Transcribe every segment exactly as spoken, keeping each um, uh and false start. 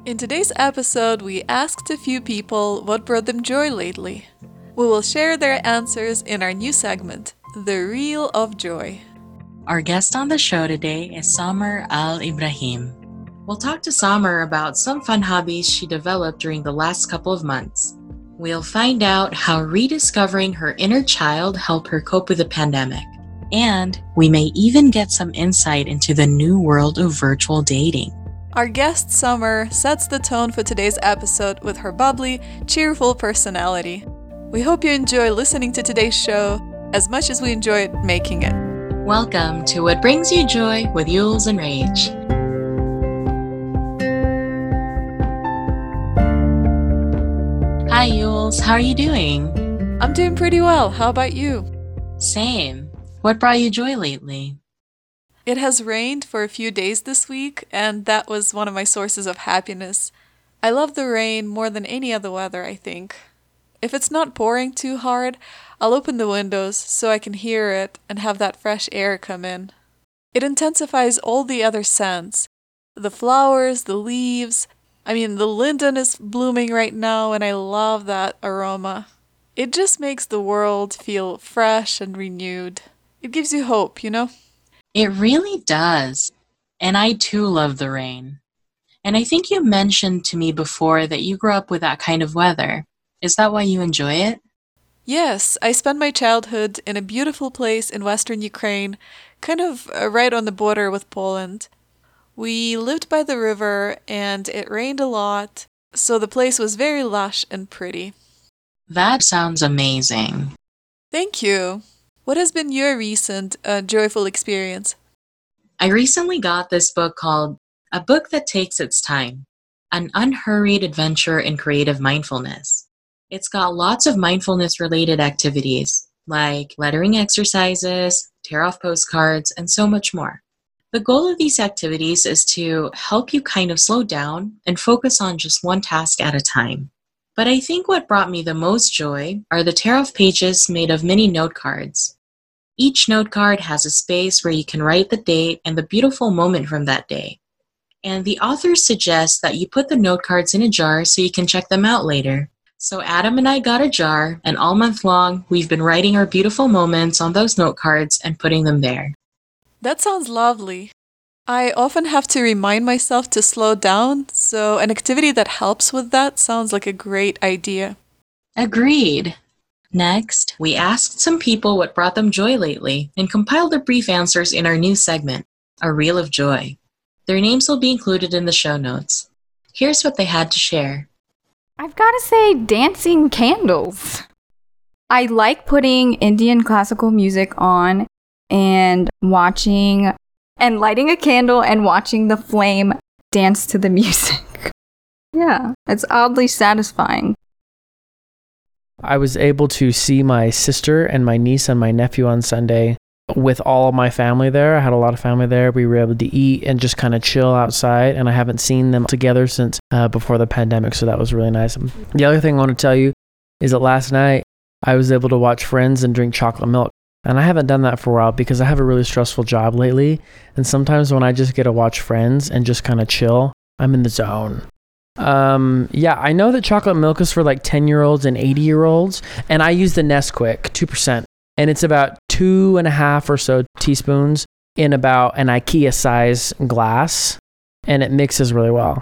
In today's episode, we asked a few people what brought them joy lately. We will share their answers in our new segment, The Reel of Joy. Our guest on the show today is Samer Al Ibrahim. We'll talk to Samer about some fun hobbies she developed during the last couple of months. We'll find out how rediscovering her inner child helped her cope with the pandemic. And we may even get some insight into the new world of virtual dating. Our guest Samer sets the tone for today's episode with her bubbly, cheerful personality. We hope you enjoy listening to today's show as much as we enjoyed making it. Welcome to What Brings You Joy with Yules and Rage. Hi Yules, how are you doing? I'm doing pretty well. How about you? Same. What brought you joy lately? It has rained for a few days this week, and that was one of my sources of happiness. I love the rain more than any other weather, I think. If it's not pouring too hard, I'll open the windows so I can hear it and have that fresh air come in. It intensifies all the other scents. The flowers, the leaves. I mean, the linden is blooming right now, and I love that aroma. It just makes the world feel fresh and renewed. It gives you hope, you know? It really does. And I too love the rain. And I think you mentioned to me before that you grew up with that kind of weather. Is that why you enjoy it? Yes, I spent my childhood in a beautiful place in western Ukraine, kind of uh, right on the border with Poland. We lived by the river and it rained a lot, so the place was very lush and pretty. That sounds amazing. Thank you. What has been your recent uh, joyful experience? I recently got this book called A Book That Takes Its Time, An Unhurried Adventure in Creative Mindfulness. It's got lots of mindfulness-related activities, like lettering exercises, tear-off postcards, and so much more. The goal of these activities is to help you kind of slow down and focus on just one task at a time. But I think what brought me the most joy are the tear-off pages made of mini note cards. Each note card has a space where you can write the date and the beautiful moment from that day. And the authors suggest that you put the note cards in a jar so you can check them out later. So Adam and I got a jar, and all month long, we've been writing our beautiful moments on those note cards and putting them there. That sounds lovely. I often have to remind myself to slow down, so an activity that helps with that sounds like a great idea. Agreed. Next, we asked some people what brought them joy lately and compiled their brief answers in our new segment, A Reel of Joy. Their names will be included in the show notes. Here's what they had to share. I've got to say, dancing candles. I like putting Indian classical music on and watching and lighting a candle and watching the flame dance to the music. Yeah, it's oddly satisfying. I was able to see my sister and my niece and my nephew on Sunday with all of my family there. I had a lot of family there. We were able to eat and just kind of chill outside, and I haven't seen them together since uh, before the pandemic, so that was really nice. The other thing I want to tell you is that last night I was able to watch Friends and drink chocolate milk, and I haven't done that for a while because I have a really stressful job lately, and sometimes when I just get to watch Friends and just kind of chill, I'm in the zone. Um, yeah, I know that chocolate milk is for like ten-year-olds and eighty-year-olds, and I use the Nesquik, two percent. And it's about two and a half or so teaspoons in about an IKEA size glass, and it mixes really well.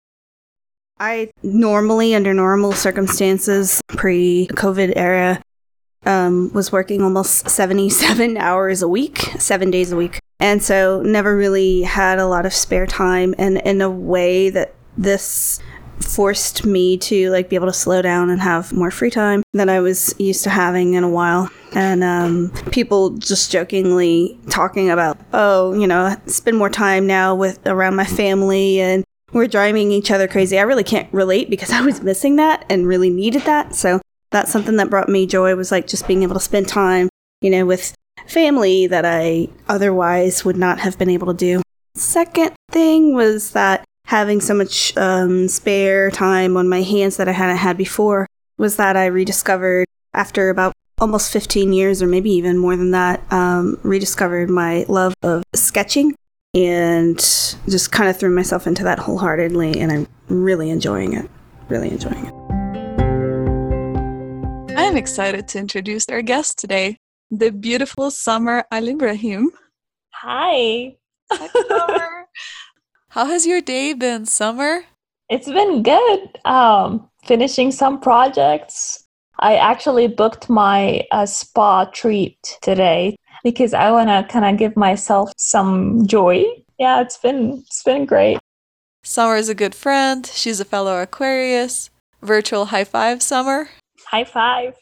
I normally, under normal circumstances, pre-COVID era, um, was working almost seventy-seven hours a week, seven days a week. And so never really had a lot of spare time. And in a way that this forced me to like be able to slow down and have more free time than I was used to having in a while. And um, people just jokingly talking about, oh, you know, spend more time now with around my family and we're driving each other crazy. I really can't relate because I was missing that and really needed that. So that's something that brought me joy, was like just being able to spend time, you know, with family that I otherwise would not have been able to do. Second thing was that having so much um, spare time on my hands that I hadn't had before was that I rediscovered, after about almost fifteen years, or maybe even more than that, um, rediscovered my love of sketching. and just kind of threw myself into that wholeheartedly, and I'm really enjoying it. Really enjoying it. I am excited to introduce our guest today, the beautiful Summer Al Ibrahim. Hi. Hi, Summer. How has your day been, Summer? It's been good. Um, finishing some projects. I actually booked my uh, spa treat today because I want to kind of give myself some joy. Yeah, it's been it's been great. Summer is a good friend. She's a fellow Aquarius. Virtual high five, Summer. High five.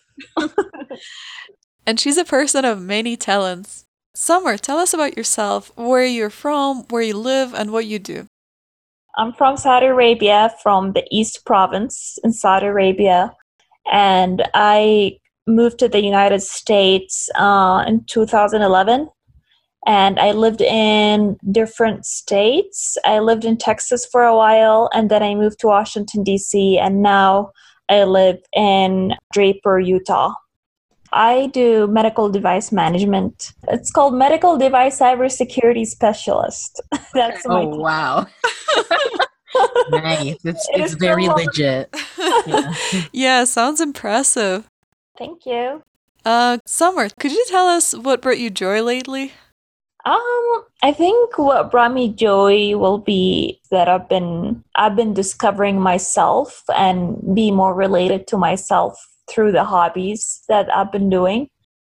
And she's a person of many talents. Summer, tell us about yourself, where you're from, where you live, and what you do. I'm from Saudi Arabia, from the East Province in Saudi Arabia. And I moved to the United States uh, in two thousand eleven. And I lived in different states. I lived in Texas for a while, and then I moved to Washington, D C, and now I live in Draper, Utah. I do medical device management. It's called Medical Device Cybersecurity Specialist. That's my Oh, wow. Nice. It's, It it's is very so- legit. Yeah. Yeah, sounds impressive. Thank you. Uh, Summer, could you tell us what brought you joy lately? Um, I think what brought me joy will be that I've been I've been discovering myself and be more related to myself through the hobbies that I've been doing.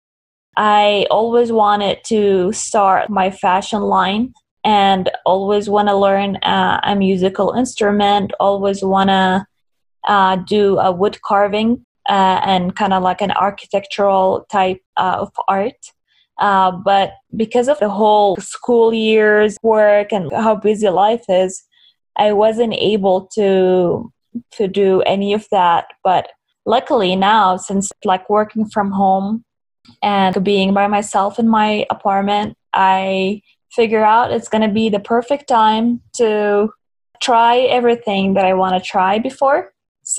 I always wanted to start my fashion line and always want to learn uh, a musical instrument, always want to uh, do a wood carving uh, and kind of like an architectural type uh, of art. Uh, but because of the whole school years, work, and how busy life is, I wasn't able to to do any of that. But luckily now, since like working from home and being by myself in my apartment, I figure out it's going to be the perfect time to try everything that I want to try before.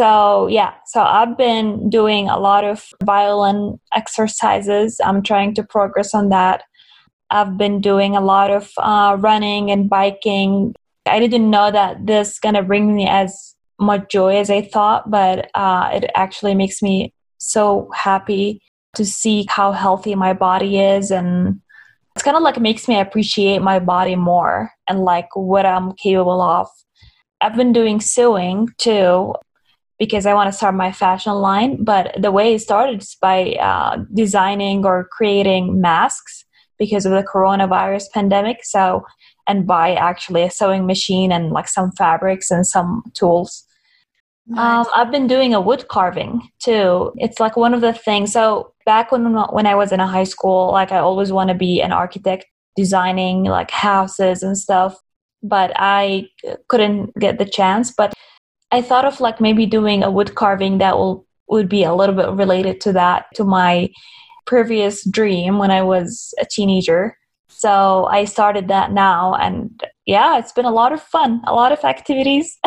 So yeah, so I've been doing a lot of violin exercises. I'm trying to progress on that. I've been doing a lot of uh, running and biking. I didn't know that this is going to bring me as much joy as I thought, but uh, it actually makes me so happy to see how healthy my body is. And it's kind of like makes me appreciate my body more and like what I'm capable of. I've been doing sewing too, because I want to start my fashion line. But the way it started is by uh, designing or creating masks because of the coronavirus pandemic. So, and by actually a sewing machine and like some fabrics and some tools. Nice. Um, I've been doing a wood carving too. It's like one of the things. So back when when I was in a high school, like I always want to be an architect, designing like houses and stuff. But I couldn't get the chance. But I thought of like maybe doing a wood carving that will would be a little bit related to that, to my previous dream when I was a teenager. So I started that now, and yeah, it's been a lot of fun, a lot of activities.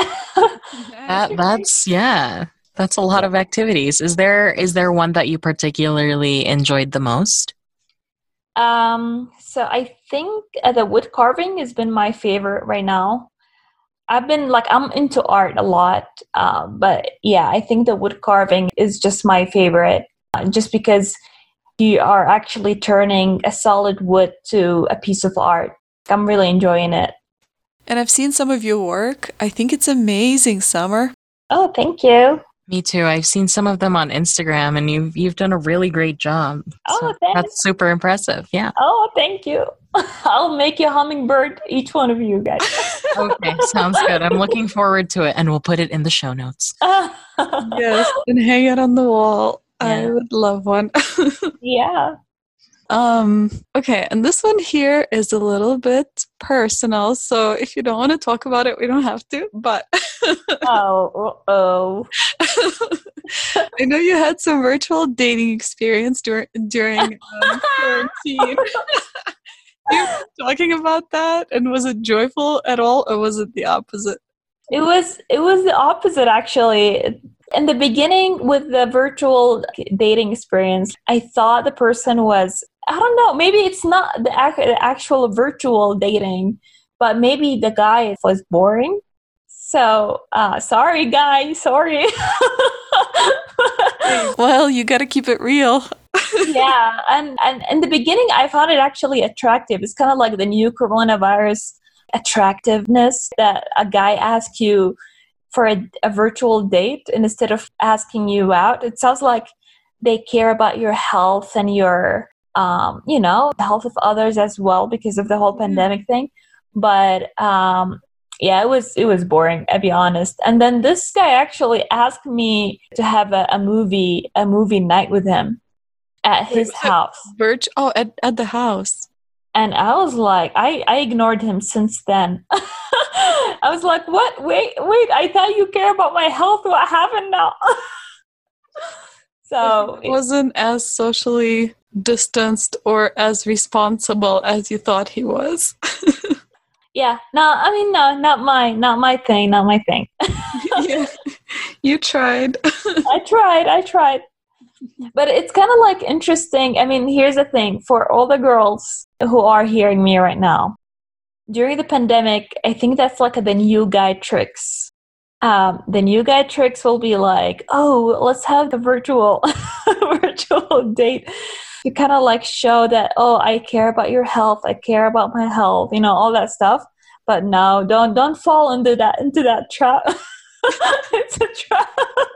That, that's, yeah, that's a lot of activities. Is there is there one that you particularly enjoyed the most? um, so I think uh, the wood carving has been my favorite right now. I've been like, I'm into art a lot, uh, but yeah, I think the wood carving is just my favorite, uh, just because you are actually turning a solid wood to a piece of art. I'm really enjoying it. And I've seen some of your work. I think it's amazing, Summer. Oh, thank you. Me too. I've seen some of them on Instagram, and you've you've done a really great job. Oh, thanks. That's super impressive. Yeah. Oh, thank you. I'll make you a hummingbird, each one of you guys. Okay, sounds good. I'm looking forward to it, and we'll put it in the show notes. Yes, and hang it on the wall. I Yeah. would love one. Yeah. Um, okay, and this one here is a little bit personal, so if you don't want to talk about it, we don't have to, but Oh, oh. I know you had some virtual dating experience dur- during um, quarantine. You were talking about that, and was it joyful at all, or was it the opposite? It was it was the opposite actually. In the beginning with the virtual dating experience, I thought the person was, I don't know, maybe it's not the, ac- the actual virtual dating, but maybe the guy was boring. So, uh, sorry, guy, sorry. Well, you gotta keep it real. Yeah, and, and in the beginning, I found it actually attractive. It's kind of like the new coronavirus attractiveness that a guy asks you for a, a virtual date instead of asking you out. It sounds like they care about your health and your, um, you know, the health of others as well because of the whole pandemic thing. But um, yeah, it was it was boring, I'll be honest. And then this guy actually asked me to have a, a movie a movie night with him at his Wait, house. Birch? Oh, at, at the house. And I was like, I, I ignored him since then. I was like, what? Wait, wait, I thought you care about my health. What happened now? So It wasn't as socially distanced or as responsible as you thought he was. yeah, no, I mean, no, not my, not my thing, not my thing. Yeah, you tried. I tried, I tried. But it's kind of like interesting. I mean, here's the thing for all the girls who are hearing me right now. During the pandemic, I think that's like the new guy tricks. Um, the new guy tricks will be like, oh, let's have the virtual virtual date to kind of like show that, oh, I care about your health. I care about my health, you know, all that stuff. But no, don't don't fall into that into that trap. It's a trap.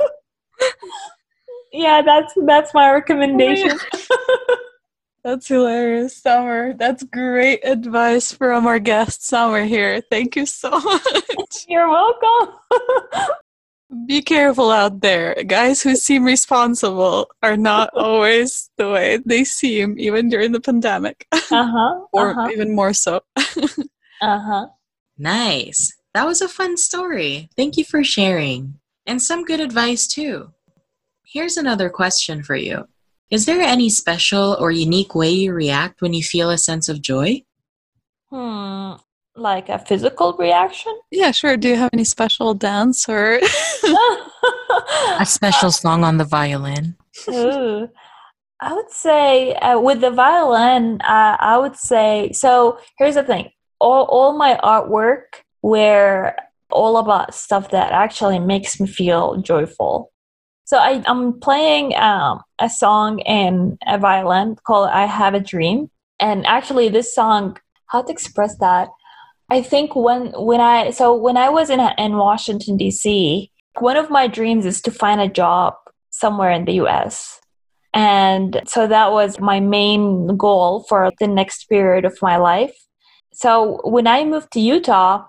Yeah, that's that's my recommendation. That's hilarious, Summer. That's great advice from our guest, Summer, here. Thank you so much. You're welcome. Be careful out there. Guys who seem responsible are not always the way they seem, even during the pandemic. Uh-huh. Or uh-huh. even more so. Uh-huh. Nice. That was a fun story. Thank you for sharing. And some good advice, too. Here's another question for you. Is there any special or unique way you react when you feel a sense of joy? Hmm. Like a physical reaction? Yeah, sure. Do you have any special dance or... A special song on the violin? Ooh. I would say uh, with the violin, uh, I would say, so here's the thing. All, all my artwork were all about stuff that actually makes me feel joyful. So I, I'm playing um, a song in a violin called I Have a Dream. And actually this song, how to express that? I think when, when I, so when I was in, in Washington, D C, one of my dreams is to find a job somewhere in the U S. And so that was my main goal for the next period of my life. So when I moved to Utah,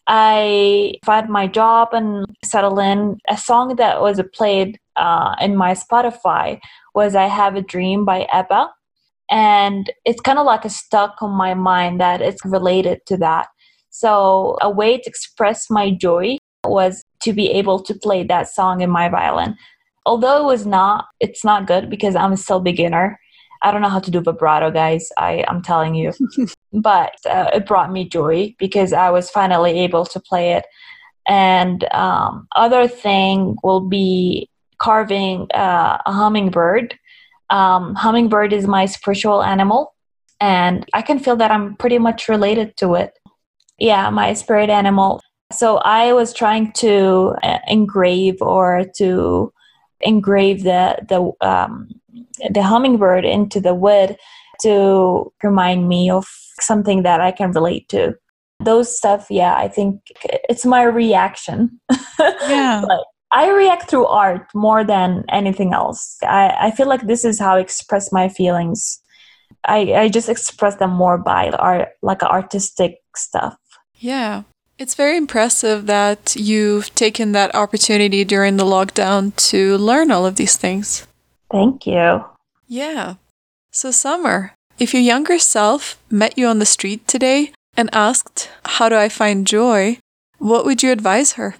I found my job and settled in. A song that was played uh, in my Spotify was I Have a Dream by Ebba. And it's kind of like a stuck on my mind that it's related to that. So a way to express my joy was to be able to play that song in my violin. Although it was not, it's not good because I'm still beginner. I don't know how to do vibrato, guys. I, I'm telling you. But uh, it brought me joy because I was finally able to play it. And um, other thing will be carving uh, a hummingbird. Um, hummingbird is my spiritual animal. And I can feel that I'm pretty much related to it. Yeah, my spirit animal. So I was trying to uh, engrave or to engrave the the um, the hummingbird into the wood to remind me of something that I can relate to. Those stuff, yeah, I think it's my reaction. Yeah. But I react through art more than anything else. I, I feel like this is how I express my feelings. I, I just express them more by art, like artistic stuff. Yeah. It's very impressive that you've taken that opportunity during the lockdown to learn all of these things. Thank you. Yeah. So, Summer, if your younger self met you on the street today and asked, how do I find joy? What would you advise her?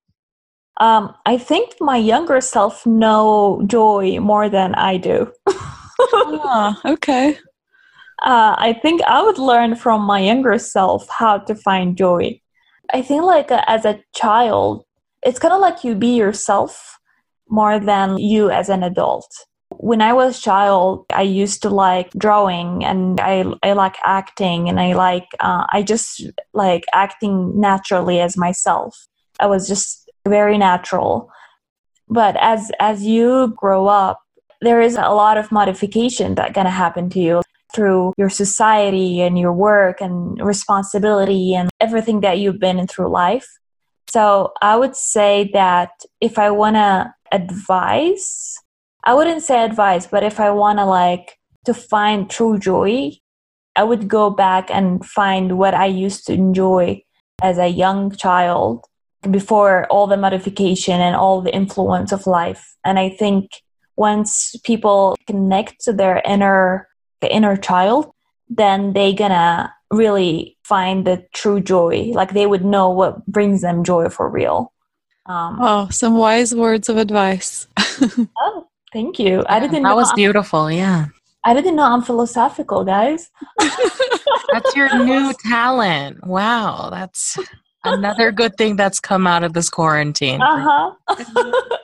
Um, I think my younger self know joy more than I do. Ah, okay. Uh, I think I would learn from my younger self how to find joy. I think like uh, as a child, it's kind of like you be yourself more than you as an adult. when I was a child, I used to like drawing, and I I like acting, and I like uh, I just like acting naturally as myself. I was just very natural. But as as you grow up, there is a lot of modification that gonna happen to you through your society and your work and responsibility and everything that you've been in through life. So I would say that if I wanna advise, I wouldn't say advice, but if I wanna like to find true joy, I would go back and find what I used to enjoy as a young child before all the modification and all the influence of life. And I think once people connect to their inner the inner child, then they gonna really find the true joy. Like they would know what brings them joy for real. Um, Oh, some wise words of advice. oh, thank you. I didn't That know was I'm- beautiful. Yeah. I didn't know I'm philosophical, guys. That's your new talent. Wow. That's another good thing that's come out of this quarantine. Uh-huh.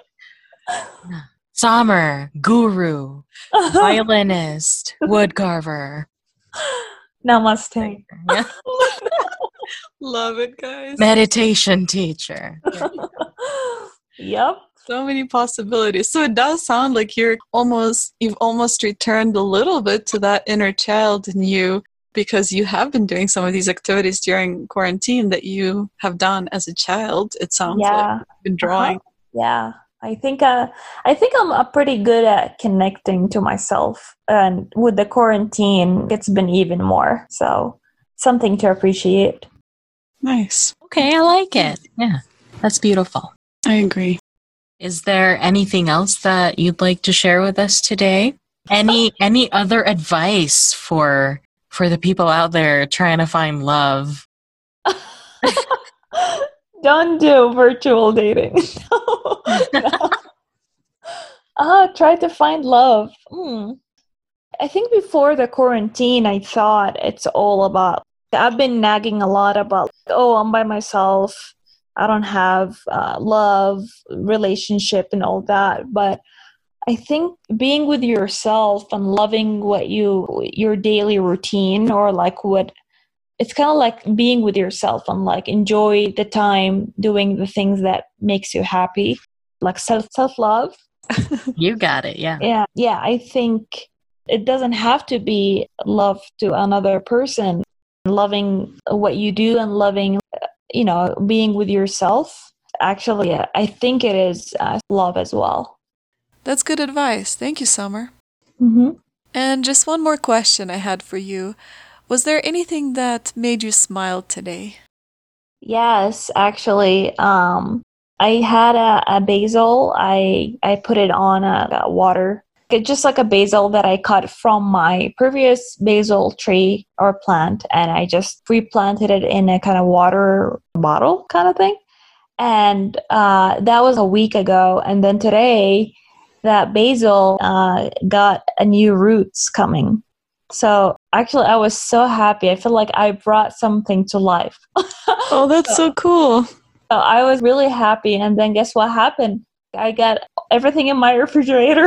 Summer, guru, violinist, wood carver. Namaste. Yeah. Love it, guys. Meditation teacher. Yep. So many possibilities. So it does sound like you're almost, you've almost returned a little bit to that inner child in you, because you have been doing some of these activities during quarantine that you have done as a child. It sounds like Yeah. you've been drawing. Uh-huh. Yeah. I think uh, I think I'm uh, pretty good at connecting to myself, and with the quarantine, it's been even more. So something to appreciate. Nice. Okay, I like it. Yeah, that's beautiful. I agree. Is there anything else that you'd like to share with us today? Any any other advice for for the people out there trying to find love? Don't do virtual dating. no. no. Uh, try to find love. Hmm. I think before the quarantine, I thought it's all about, I've been nagging a lot about, oh, I'm by myself. I don't have uh, love, relationship, and all that. But I think being with yourself and loving what you, your daily routine, or like what, it's kind of like being with yourself and like enjoy the time doing the things that makes you happy, like self self love. You got it. Yeah. Yeah, yeah. I think it doesn't have to be love to another person. Loving what you do and loving, you know, being with yourself. Actually, I think it is uh, love as well. That's good advice. Thank you, Summer. Mm-hmm. And just one more question I had for you. Was there anything that made you smile today? Yes, actually, um, I had a, a basil. I I put it on a, a water, it's just like a basil that I cut from my previous basil tree or plant, and I just replanted it in a kind of water bottle kind of thing. And uh, that was a week ago, and then today, that basil uh, got a new roots coming. So actually, I was so happy. I feel like I brought something to life. Oh, that's so cool. So I was really happy. And then guess what happened? I got everything in my refrigerator.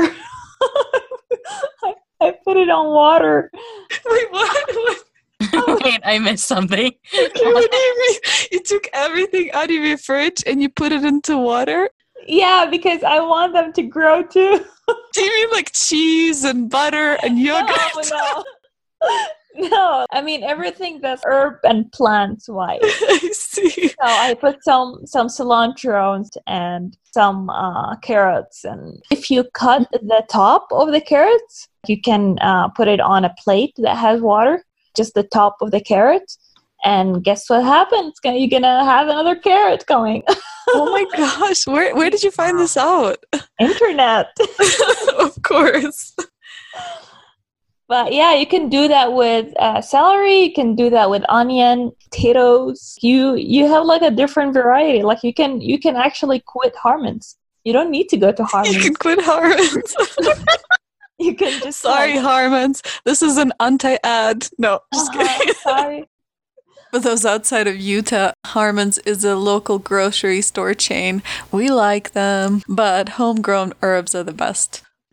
I, I put it on water. Wait, what? what? Wait, I missed something. What do you mean? You took everything out of your fridge and you put it into water? Yeah, because I want them to grow too. Do you mean like cheese and butter and yogurt? No, no. No, I mean everything that's herb and plants wise. I see. So I put some some cilantro and, and some uh, carrots, and if you cut the top of the carrots, you can uh, put it on a plate that has water, just the top of the carrot, and guess what happens? You're gonna have another carrot coming. Oh my gosh, where where did you find this out? Internet. Of course. But yeah, you can do that with uh, celery. You can do that with onion, potatoes. You you have like a different variety. Like you can you can actually quit Harmon's. You don't need to go to Harmon's. You can quit Harmon's. You can just Sorry, like, Harmon's. This is an anti-ad. No, just uh-huh, kidding. sorry. For those outside of Utah, Harmon's is a local grocery store chain. We like them, but homegrown herbs are the best.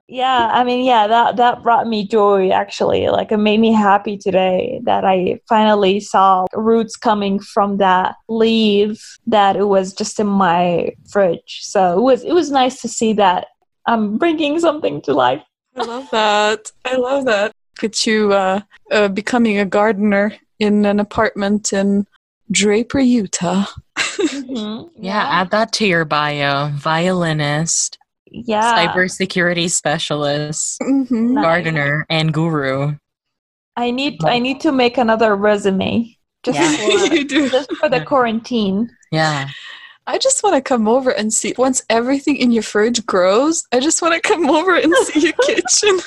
Yeah, I mean, yeah, that that brought me joy actually. Like it made me happy today that I finally saw roots coming from that leaf that it was just in my fridge. So it was it was nice to see that I'm bringing something to life. I love that. I love that. Get you uh, uh, becoming a gardener in an apartment in Draper, Utah. Mm-hmm. Yeah, add that to your bio. Violinist, Yeah. cybersecurity specialist, Mm-hmm. Nice. gardener, and guru. I need I need to make another resume just Yeah. for You do. just for the quarantine. Yeah. I just want to come over and see. Once everything in your fridge grows, I just want to come over and see your kitchen.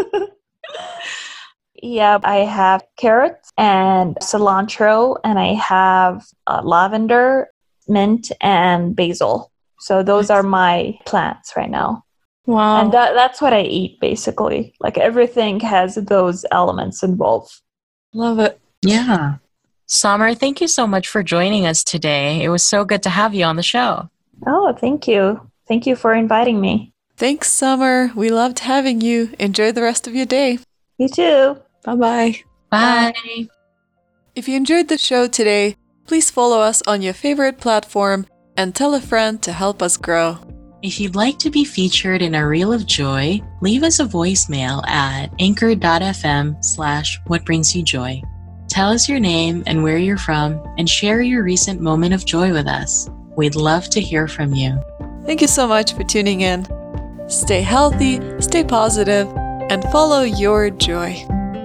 Yeah, I have carrots and cilantro, and I have uh, lavender, mint, and basil. So those are my plants right now. Wow. And that, that's what I eat, basically. Like everything has those elements involved. Love it. Yeah. Summer, thank you so much for joining us today. It was so good to have you on the show. Oh, thank you. Thank you for inviting me. Thanks, Summer. We loved having you. Enjoy the rest of your day. You too. Bye-bye. Bye. If you enjoyed the show today, please follow us on your favorite platform and tell a friend to help us grow. If you'd like to be featured in a Reel of Joy, leave us a voicemail at anchor.fm slash what brings you joy. Tell us your name and where you're from, and share your recent moment of joy with us. We'd love to hear from you. Thank you so much for tuning in. Stay healthy, stay positive, and follow your joy.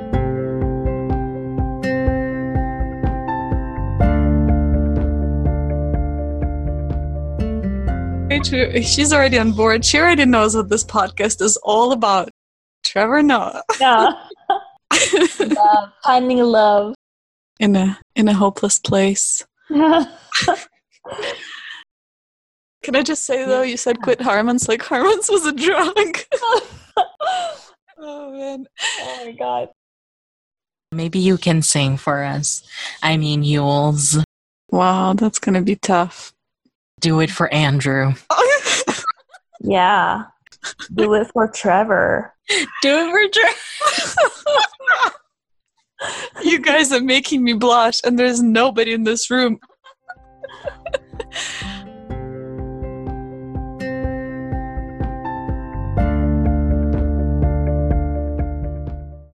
She's already on board. She already knows what this podcast is all about. Trevor Noah. Yeah. Love. Finding love. In a in a hopeless place. Can I just say though, you said quit Harmons like Harmons was a drug. Oh man. Oh my god. Maybe you can sing for us. I mean, Yules. Wow, that's gonna be tough. Do it for Andrew. Yeah. Do it for Trevor. Do it for Trevor. You guys are making me blush, and there's nobody in this room.